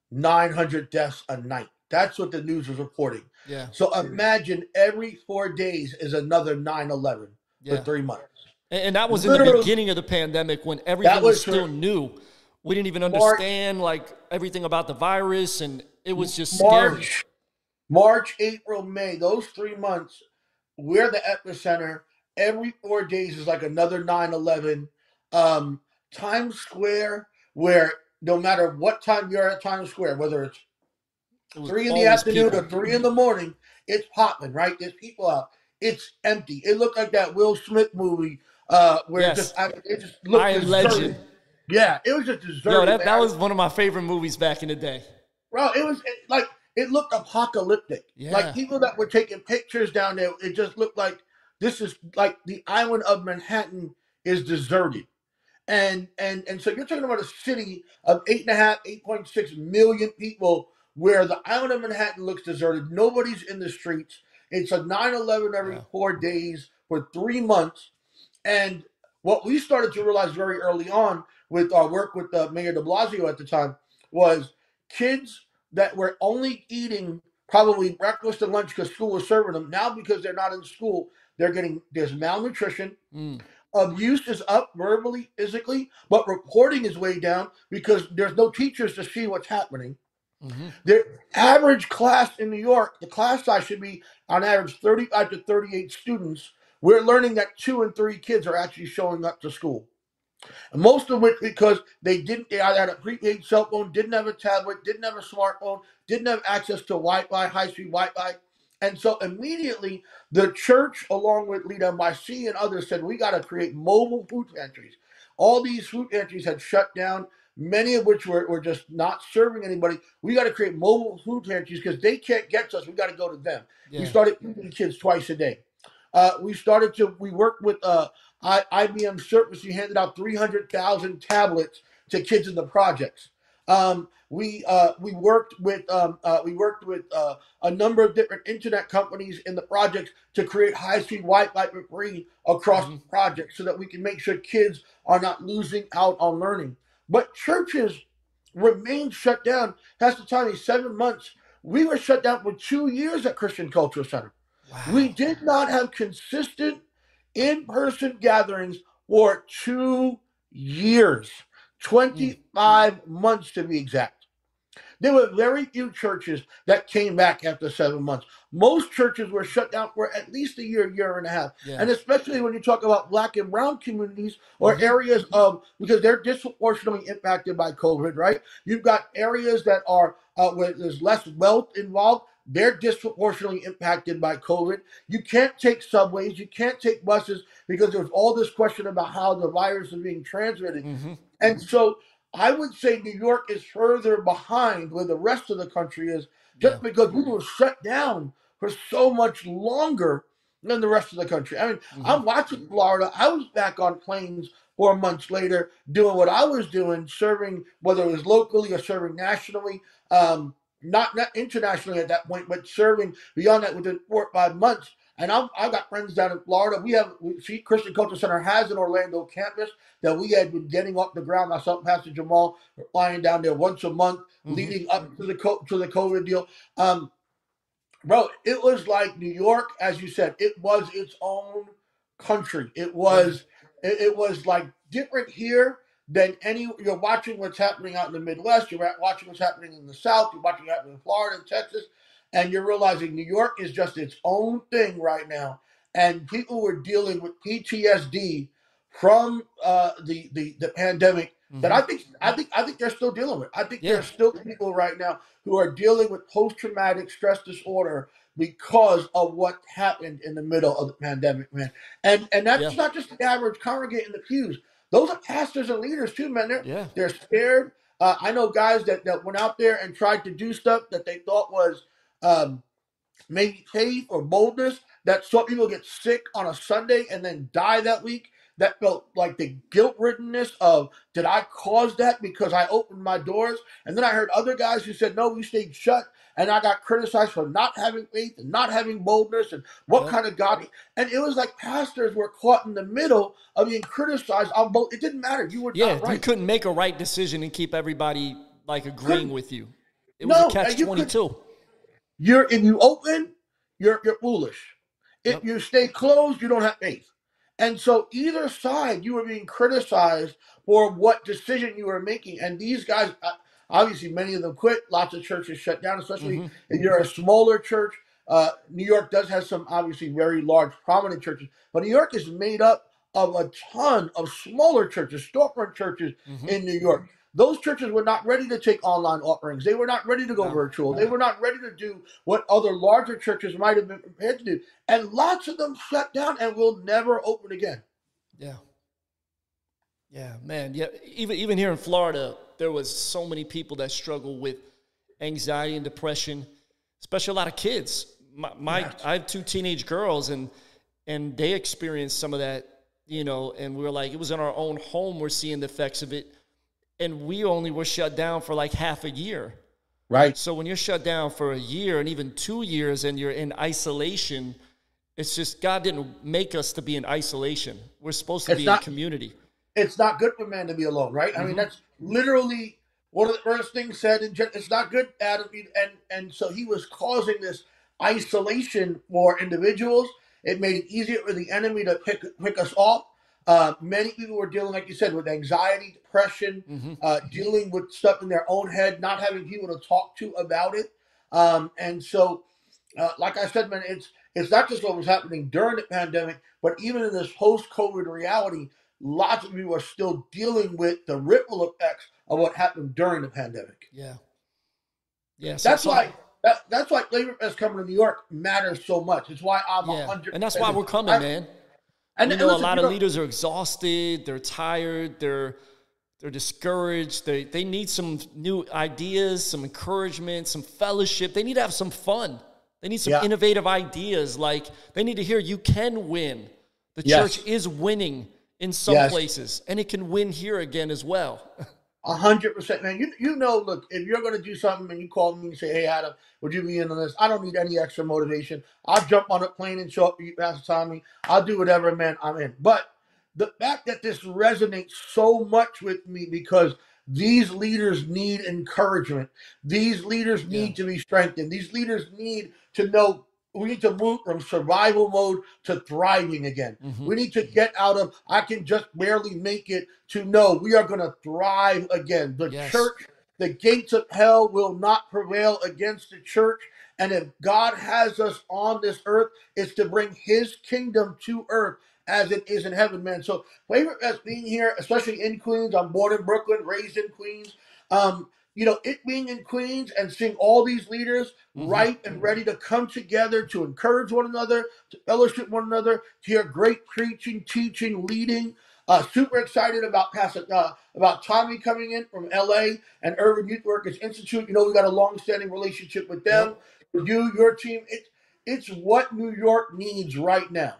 900 deaths a night. That's what the news was reporting. Yeah. So imagine every 4 days is another 9/11 for 3 months. And that was in the Literally, beginning of the pandemic when everything was still new. We didn't even understand like everything about the virus, and it was just scary. March, April, May, those 3 months, we're the epicenter. Every 4 days is like another 9/11. Times Square, where no matter what time you're at Times Square, whether it's It was 3 in the always afternoon people. or 3 in the morning, it's popping, right? There's people out. It's empty. It looked like that Will Smith movie where Yes. it just looked I Am deserted. Legend. Yeah, it was just deserted. Yo, that man. was one of my favorite movies back in the day. Bro, it looked apocalyptic. Yeah. Like people that were taking pictures down there, it just looked like this is like the island of Manhattan is deserted. And so you're talking about a city of 8.5, 8.6 million people where the island of Manhattan looks deserted. Nobody's in the streets. It's a 9/11 every 4 days for 3 months. And what we started to realize very early on with our work with Mayor de Blasio at the time was kids that were only eating probably breakfast and lunch because school was serving them. Now, because they're not in school, there's malnutrition. Abuse is up verbally, physically, but reporting is way down because there's no teachers to see what's happening. The average class in New York, the class size should be on average 35 to 38 students. We're learning that 2 and 3 kids are actually showing up to school. And most of which because they either had a prepaid cell phone, didn't have a tablet, didn't have a smartphone, didn't have access to Wi-Fi, high-speed Wi-Fi. And so immediately the church, along with Lead NYC and others, said, we got to create mobile food pantries. All these food pantries had shut down, many of which were just not serving anybody. We got to create mobile food pantries because they can't get to us. We got to go to them. Yeah. We started feeding kids twice a day. We worked with IBM Surface. We handed out 300,000 tablets to kids in the projects. We worked with a number of different internet companies in the projects to create high-speed Wi-Fi for free across the project, so that we can make sure kids are not losing out on learning. But churches remained shut down. Pastor Tommy, 7 months. We were shut down for 2 years at Christian Cultural Center. Wow. We did not have consistent in-person gatherings for 2 years, 25 months to be exact. There were very few churches that came back after 7 months. Most churches were shut down for at least a year, year and a half. Yeah. And especially when you talk about Black and brown communities or areas of, because they're disproportionately impacted by COVID, right? You've got areas that are where there's less wealth involved. They're disproportionately impacted by COVID. You can't take subways. You can't take buses because there's all this question about how the virus is being transmitted. And so I would say New York is further behind where the rest of the country is, just because we were shut down for so much longer than the rest of the country. I mean, I'm watching Florida. I was back on planes 4 months later doing what I was doing, serving, whether it was locally or serving nationally, not internationally at that point, but serving beyond that within 4 or 5 months. And I've got friends down in Florida. Christian Cultural Center has an Orlando campus that we had been getting off the ground. Myself and Pastor Jamal were flying down there once a month, leading up to the COVID deal. Bro, it was like New York, as you said. It was its own country. It was like different here than any. You're watching what's happening out in the Midwest. You're watching what's happening in the South. You're watching what's happening in Florida and Texas. And you're realizing New York is just its own thing right now. And people were dealing with PTSD from the pandemic that I think they're still dealing with. I think there are still people right now who are dealing with post-traumatic stress disorder because of what happened in the middle of the pandemic, man. And that's not just the average congregant in the pews. Those are pastors and leaders too, man. They're scared. I know guys that went out there and tried to do stuff that they thought was maybe faith or boldness, that saw people get sick on a Sunday and then die that week. That felt like the guilt-riddenness of, did I cause that because I opened my doors? And then I heard other guys who said, no, we stayed shut. And I got criticized for not having faith and not having boldness and what kind of God. And it was like pastors were caught in the middle of being criticized on both. It didn't matter. You were not right. You couldn't make a right decision and keep everybody like agreeing with you. It was a catch-22. If you open, you're foolish. If you stay closed, you don't have faith. And so either side, you were being criticized for what decision you were making. And these guys, obviously, many of them quit. Lots of churches shut down, especially if you're a smaller church. New York does have some obviously very large, prominent churches. But New York is made up of a ton of smaller churches, storefront churches in New York. Those churches were not ready to take online offerings. They were not ready to go virtual. They were not ready to do what other larger churches might have been prepared to do. And lots of them shut down and will never open again. Yeah. Yeah, man. Yeah. Even here in Florida, there was so many people that struggle with anxiety and depression, especially a lot of kids. I have 2 teenage girls, and they experienced some of that, and we were like, it was in our own home we're seeing the effects of it. And we only were shut down for like half a year. Right. So when you're shut down for a year and even 2 years and you're in isolation, it's just God didn't make us to be in isolation. We're supposed to be in community. It's not good for man to be alone, right? I mean, that's literally one of the first things said in Genesis. It's not good, Adam. And so he was causing this isolation for individuals. It made it easier for the enemy to pick us off. Many people were dealing, like you said, with anxiety, depression, dealing with stuff in their own head, not having people to talk to about it. And so, like I said, man, it's not just what was happening during the pandemic, but even in this post-COVID reality, lots of people are still dealing with the ripple effects of what happened during the pandemic. Yeah. That's why Flavor Fest coming to New York matters so much. It's why I'm 100%. And that's why we're coming, man. And a lot of leaders are exhausted. They're tired. They're discouraged. They need some new ideas, some encouragement, some fellowship. They need to have some fun. They need some innovative ideas. Like, they need to hear you can win. The church is winning in some places, and it can win here again as well. 100%, man. You know, look, if you're gonna do something and you call me and say, "Hey, Adam, would you be in on this?" I don't need any extra motivation. I'll jump on a plane and show up for you, Pastor Tommy. I'll do whatever, man. I'm in. But the fact that this resonates so much with me because these leaders need encouragement. These leaders Yeah. need to be strengthened. These leaders need to know we need to move from survival mode to thriving again. We need to get out of I can just barely make it to no, we are going to thrive again. The Yes. church, the gates of hell will not prevail against the church. And if God has us on this earth, it's to bring his kingdom to earth as it is in heaven, man. So Flavor Fest being here, especially in Queens, I'm born in Brooklyn, raised in Queens. You know, it being in Queens and seeing all these leaders right and ready to come together to encourage one another, to fellowship one another, to hear great preaching, teaching, leading. Super excited about about Tommy coming in from LA and Urban Youth Workers Institute. You know, we got a long-standing relationship with them. Yep. You, your team, it's what New York needs right now.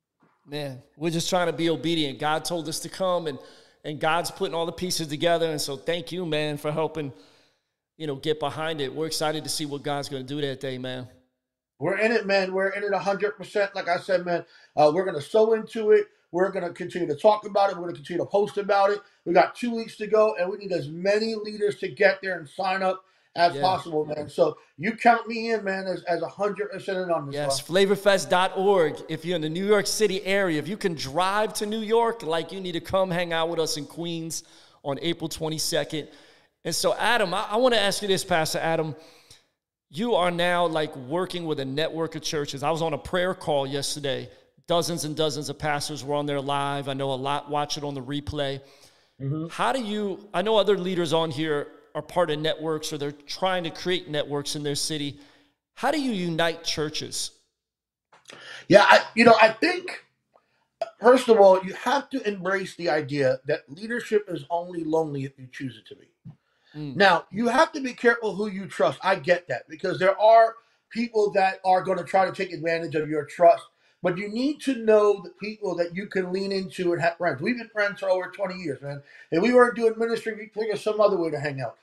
Man, we're just trying to be obedient. God told us to come, and God's putting all the pieces together. And so thank you, man, for helping, you know, get behind it. We're excited to see what God's going to do that day, man. We're in it, man. We're in it 100%. Like I said, man, we're going to sow into it. We're going to continue to talk about it. We're going to continue to post about it. We got 2 weeks to go, and we need as many leaders to get there and sign up as possible, man. So you count me in, man, as 100% in on this. Yes, flavorfest.org. If you're in the New York City area, if you can drive to New York, like you need to come hang out with us in Queens on April 22nd. And so, Adam, I want to ask you this, Pastor Adam. You are now like working with a network of churches. I was on a prayer call yesterday. Dozens and dozens of pastors were on there live. I know a lot watch it on the replay. How do you, I know other leaders on here are part of networks or they're trying to create networks in their city. How do you unite churches? Yeah, I think, first of all, you have to embrace the idea that leadership is only lonely if you choose it to be. Now, you have to be careful who you trust. I get that because there are people that are going to try to take advantage of your trust. But you need to know the people that you can lean into and have friends. We've been friends for over 20 years, man. If we weren't doing ministry, we'd figure some other way to hang out.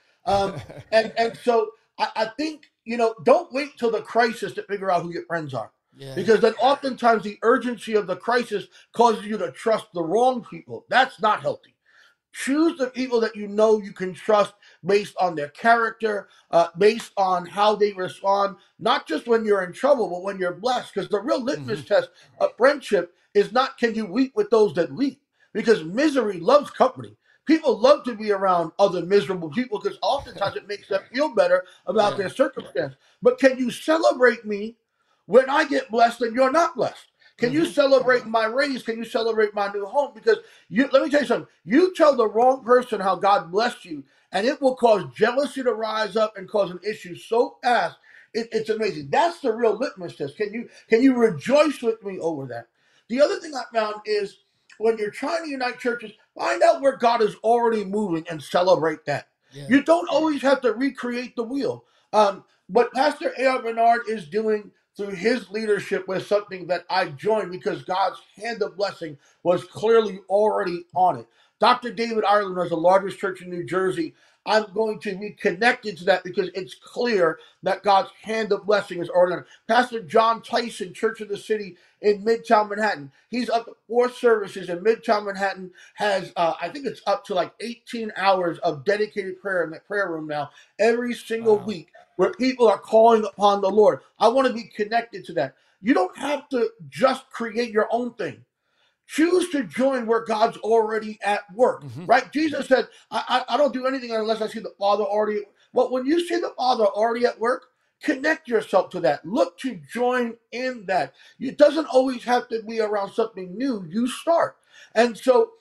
And so I think, don't wait till the crisis to figure out who your friends are. Yeah. Because then oftentimes the urgency of the crisis causes you to trust the wrong people. That's not healthy. Choose the people that you know you can trust based on their character, based on how they respond, not just when you're in trouble, but when you're blessed. Because the real litmus test of friendship is not can you weep with those that weep? Because misery loves company. People love to be around other miserable people because oftentimes it makes them feel better about their circumstance. But can you celebrate me when I get blessed and you're not blessed? Can you celebrate my raise? Can you celebrate my new home? Because let me tell you something. You tell the wrong person how God blessed you, and it will cause jealousy to rise up and cause an issue so fast. It's amazing. That's the real litmus test. Can you rejoice with me over that? The other thing I found is when you're trying to unite churches, find out where God is already moving and celebrate that. Yeah. You don't always have to recreate the wheel. What Pastor A.R. Bernard is doing through his leadership was something that I joined because God's hand of blessing was clearly already on it. Dr. David Ireland has the largest church in New Jersey. I'm going to be connected to that because it's clear that God's hand of blessing is already on it. Pastor John Tyson, Church of the City in Midtown Manhattan. He's up to 4 services in Midtown Manhattan, has, I think it's up to like 18 hours of dedicated prayer in that prayer room now every single week, where people are calling upon the Lord. I want to be connected to that. You don't have to just create your own thing. Choose to join where God's already at work, right? Jesus said, I don't do anything unless I see the Father already. But when you see the Father already at work, connect yourself to that. Look to join in that. It doesn't always have to be around something new. You start. And so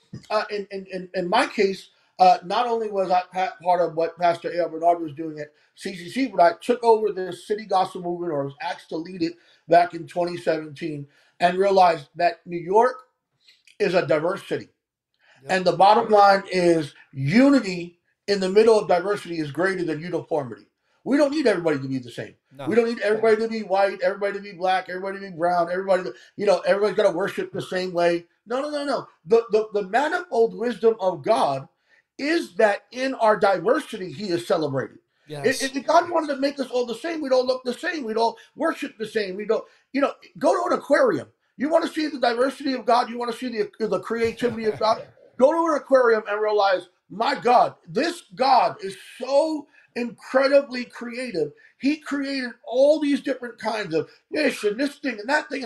in my case, not only was I part of what Pastor A.R. Bernard was doing at CCC, but I took over the City Gospel Movement, or was asked to lead it back in 2017, and realized that New York is a diverse city. Yep. And the bottom line is unity in the middle of diversity is greater than uniformity. We don't need everybody to be the same. No. We don't need everybody to be white, everybody to be black, everybody to be brown, everybody's got to worship the same way. No. The manifold wisdom of God is that in our diversity, he is celebrated. Yes. If God wanted to make us all the same, we'd all look the same. We'd all worship the same. We don't, go to an aquarium. You want to see the diversity of God? You want to see the creativity of God? Go to an aquarium and realize, my God, this God is so incredibly creative. He created all these different kinds of fish and this thing and that thing.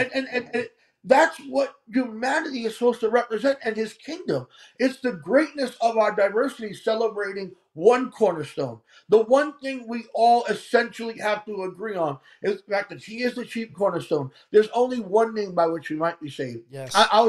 And that's what humanity is supposed to represent and his kingdom. It's the greatness of our diversity celebrating one cornerstone. The one thing we all essentially have to agree on is the fact that he is the chief cornerstone. There's only one name by which we might be saved. Yes. I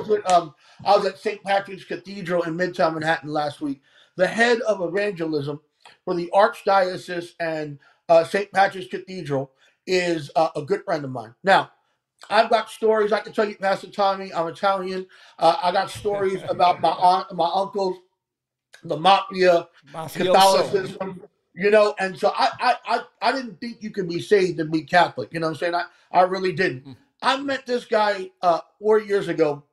was at St. Patrick's Cathedral in Midtown Manhattan last week. The head of evangelism for the Archdiocese and St. Patrick's Cathedral is a good friend of mine. Now, I've got stories I can tell you, Pastor Tommy. I'm Italian. I got stories about my aunt and my uncles, the mafia, Catholicism, and so I didn't think you could be saved and be Catholic. You know what I'm saying? I really didn't. I met this guy 4 years ago,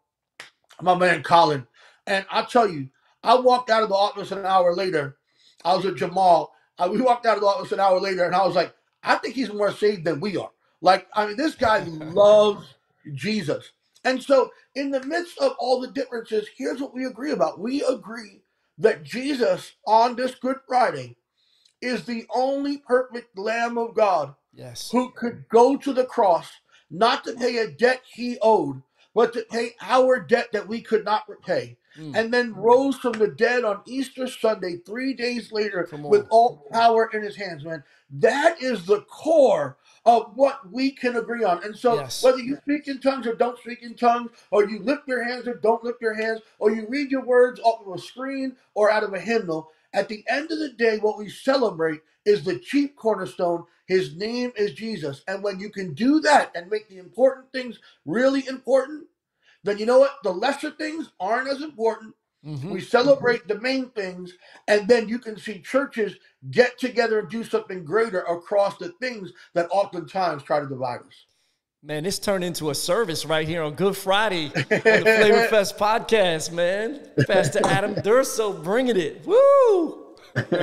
my man Colin, and I tell you, I walked out of the office an hour later. I was with Jamal. We walked out of the office an hour later, and I was like, I think he's more saved than we are. This guy loves Jesus. And so in the midst of all the differences, here's what we agree about. We agree that Jesus on this Good Friday is the only perfect Lamb of God who could go to the cross, not to pay a debt he owed, but to pay our debt that we could not repay. And then rose from the dead on Easter Sunday, 3 days later, with all power in his hands, man. That is the core of what we can agree on. And so whether you speak in tongues or don't speak in tongues, or you lift your hands or don't lift your hands, or you read your words off of a screen or out of a hymnal, at the end of the day, what we celebrate is the chief cornerstone. His name is Jesus. And when you can do that and make the important things really important, then you know what? The lesser things aren't as important. We celebrate the main things, and then you can see churches get together and do something greater across the things that oftentimes try to divide us. Man, this turned into a service right here on Good Friday on the Flavor Fest podcast, man. Pastor Adam Durso bringing it. Woo!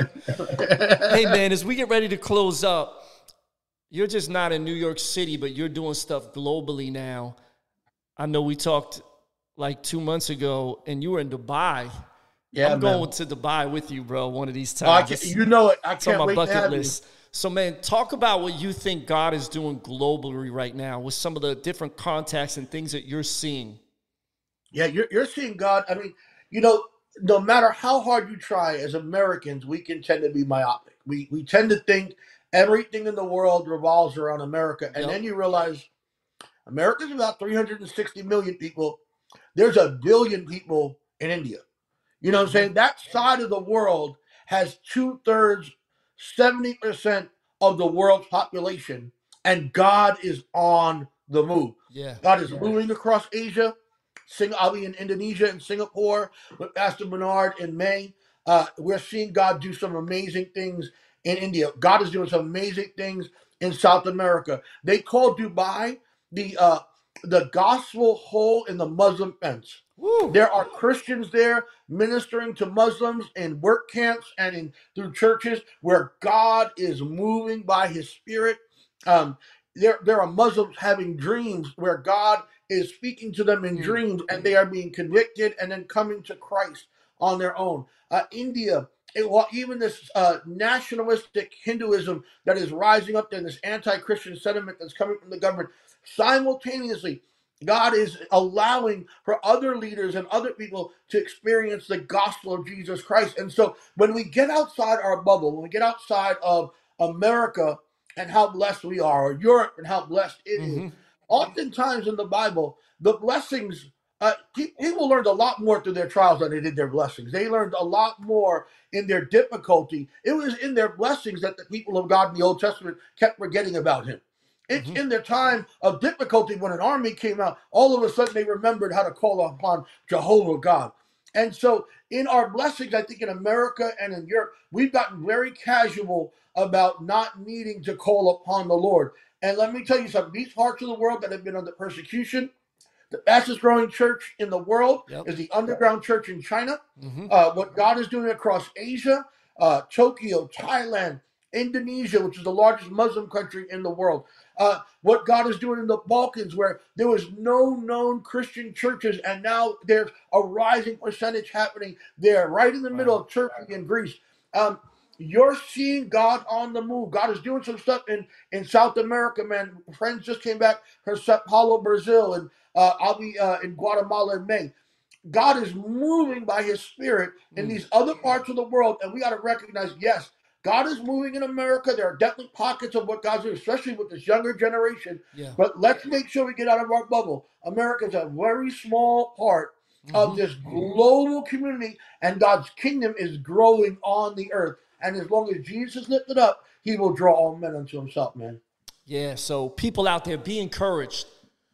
Hey, man, as we get ready to close up, you're just not in New York City, but you're doing stuff globally now. I know we talked like 2 months ago, and you were in Dubai. Yeah, I'm going to Dubai with you, bro, one of these times. You know it. I can't on my wait bucket to have list. So, man, talk about what you think God is doing globally right now with some of the different contacts and things that you're seeing. Yeah, you're seeing God. I mean, no matter how hard you try, as Americans, we can tend to be myopic. We tend to think everything in the world revolves around America. And then you realize America's about 360 million people. There's 1 billion people in India. You know what I'm saying? That side of the world has 2/3, 70% of the world's population, and God is on the move. Yeah. God is moving across Asia. I'll be in Indonesia and Singapore with Pastor Bernard in May. We're seeing God do some amazing things in India. God is doing some amazing things in South America. They call Dubai the gospel hole in the Muslim fence. Woo. There are Christians there ministering to Muslims in work camps and through churches where God is moving by his spirit. There are Muslims having dreams where God is speaking to them in dreams, and they are being convicted and then coming to Christ on their own. India, even this nationalistic Hinduism that is rising up there, this anti-Christian sentiment that's coming from the government, simultaneously, God is allowing for other leaders and other people to experience the gospel of Jesus Christ. And so when we get outside our bubble, when we get outside of America and how blessed we are, or Europe and how blessed it is, oftentimes in the Bible, the blessings, people learned a lot more through their trials than they did their blessings. They learned a lot more in their difficulty. It was in their blessings that the people of God in the Old Testament kept forgetting about him. It's in their time of difficulty when an army came out, all of a sudden they remembered how to call upon Jehovah God. And so in our blessings, I think in America and in Europe, we've gotten very casual about not needing to call upon the Lord. And let me tell you something, these parts of the world that have been under persecution, The fastest growing church in the world Yep. is the underground church in China. Mm-hmm. What God is doing across Asia, Tokyo, Thailand, Indonesia, which is the largest Muslim country in the world. What God is doing in the Balkans, where there was no known Christian churches, and now there's a rising percentage happening there, right in the middle of Turkey and Greece. You're seeing God on the move. God is doing some stuff in South America, man. Friends just came back from Sao Paulo, Brazil, and I'll be in Guatemala in May. God is moving by his spirit in these other parts of the world, and we got to recognize, yes, God is moving in America. There are definitely pockets of what God's doing, especially with this younger generation. Yeah. But let's make sure we get out of our bubble. America is a very small part of this global community, and God's kingdom is growing on the earth. And as long as Jesus is lifted up, he will draw all men unto himself, man. Yeah, so people out there, be encouraged.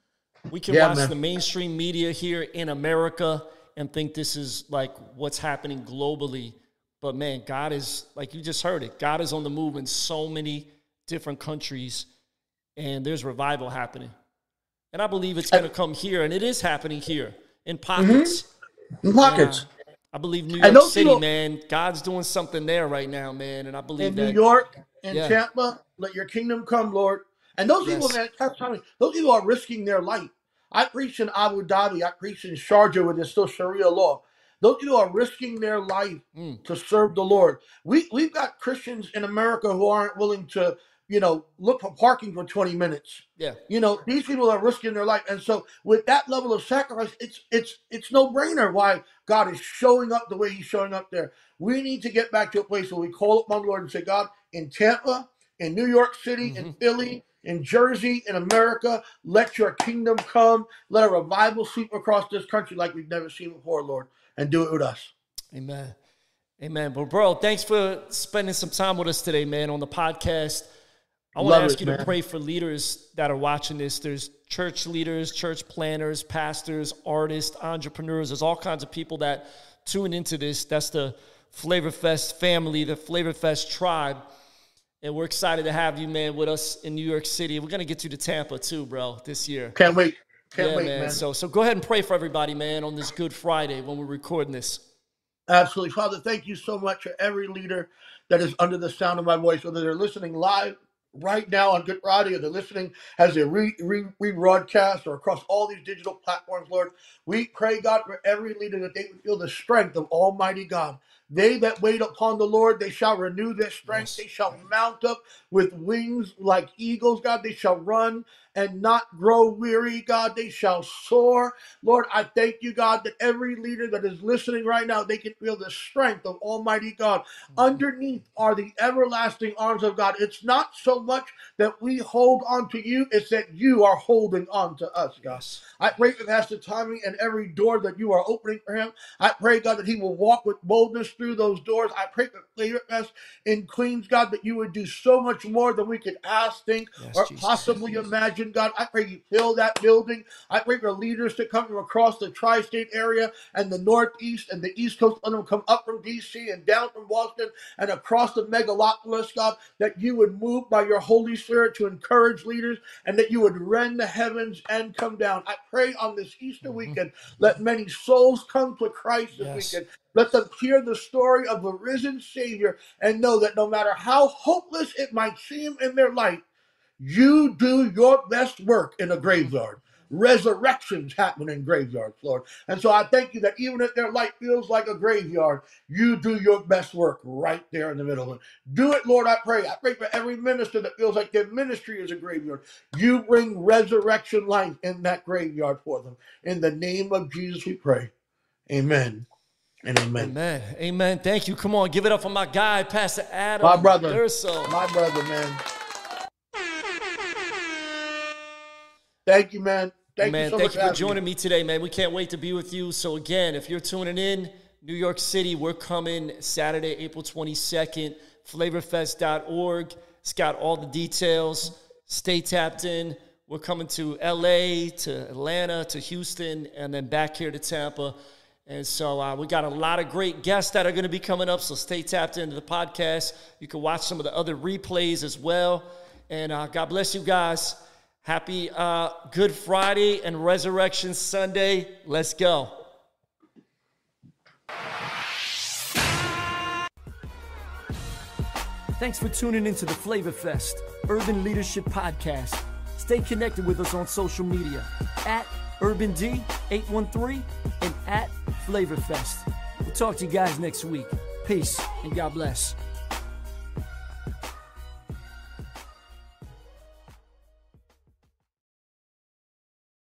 We can watch the mainstream media here in America and think this is like what's happening globally. But, man, God is, like you just heard it, God is on the move in so many different countries, and there's revival happening. And I believe it's going to come here, and it is happening here in pockets. In pockets. I believe New York City, man, God's doing something there right now, man, and I believe in that. New York, in Tampa, let your kingdom come, Lord. And those people, man, those people are risking their life. I preach in Abu Dhabi. I preach in Sharjah where there's still Sharia law. Those people are risking their life to serve the Lord. We've got Christians in America who aren't willing to, look for parking for 20 minutes. Yeah. These people are risking their life. And so with that level of sacrifice, it's no brainer why God is showing up the way he's showing up there. We need to get back to a place where we call upon the Lord and say, God, in Tampa, in New York City, in Philly, in Jersey, in America, let your kingdom come. Let a revival sweep across this country like we've never seen before, Lord, and do it with us. Amen. Amen. But, bro, thanks for spending some time with us today, man, on the podcast. I want to ask you to pray for leaders that are watching this. There's church leaders, church planners, pastors, artists, entrepreneurs. There's all kinds of people that tune into this. That's the Flavor Fest family, the Flavor Fest tribe. And we're excited to have you, man, with us in New York City. We're going to get you to Tampa, too, bro, this year. Can't wait. Can't wait, man. So go ahead and pray for everybody, man, on this Good Friday when we're recording this. Absolutely. Father, thank you so much for every leader that is under the sound of my voice, whether they're listening live right now on Good Friday or they're listening as a rebroadcast or across all these digital platforms, Lord. We pray, God, for every leader that they would feel the strength of Almighty God. They that wait upon the Lord, they shall renew their strength. Yes. They shall mount up with wings like eagles, God. They shall run and not grow weary, God. They shall soar. Lord, I thank you, God, that every leader that is listening right now, they can feel the strength of Almighty God. Mm-hmm. Underneath are the everlasting arms of God. It's not so much that we hold on to you, it's that you are holding on to us, God. Yes. I pray for Pastor Tommy and every door that you are opening for him. I pray, God, that he will walk with boldness through those doors. I pray for Flavor Fest in Queens, God, that you would do so much more than we could ask, think, or possibly imagine. God, I pray you fill that building. I pray for leaders to come from across the tri-state area and the Northeast and the East Coast. Let them come up from D.C. and down from Boston and across the megalopolis, God, that you would move by your Holy Spirit to encourage leaders and that you would rend the heavens and come down. I pray on this Easter weekend, let many souls come to Christ this weekend. Let them hear the story of the risen Savior and know that no matter how hopeless it might seem in their life, you do your best work in a graveyard. Resurrections happen in graveyards, Lord. And so I thank you that even if their life feels like a graveyard, you do your best work right there in the middle of it. Do it, Lord, I pray. I pray for every minister that feels like their ministry is a graveyard. You bring resurrection life in that graveyard for them. In the name of Jesus we pray. Amen. And amen. Amen. Amen. Thank you. Come on, give it up for my guy, Pastor Adam. My brother. Durso. My brother, man. Thank you, man. Thank you so much for joining me today, man. We can't wait to be with you. So again, if you're tuning in, New York City, we're coming Saturday, April 22nd, flavorfest.org. It's got all the details. Stay tapped in. We're coming to LA, to Atlanta, to Houston, and then back here to Tampa. And so we got a lot of great guests that are going to be coming up, so stay tapped into the podcast. You can watch some of the other replays as well. And God bless you guys. Happy Good Friday and Resurrection Sunday. Let's go. Thanks for tuning into the Flavor Fest Urban Leadership Podcast. Stay connected with us on social media at UrbanD813 and at FlavorFest. We'll talk to you guys next week. Peace and God bless.